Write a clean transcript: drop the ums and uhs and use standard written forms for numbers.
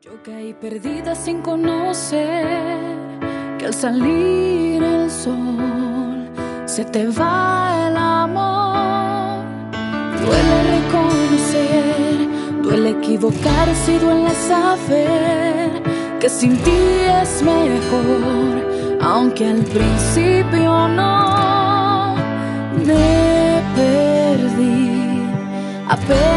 Yo caí perdida sin conocer que al salir el sol se te va el amor. Duele reconocer, duele equivocarse y duele saber que sin ti es mejor, aunque al principio no. Me perdí apenas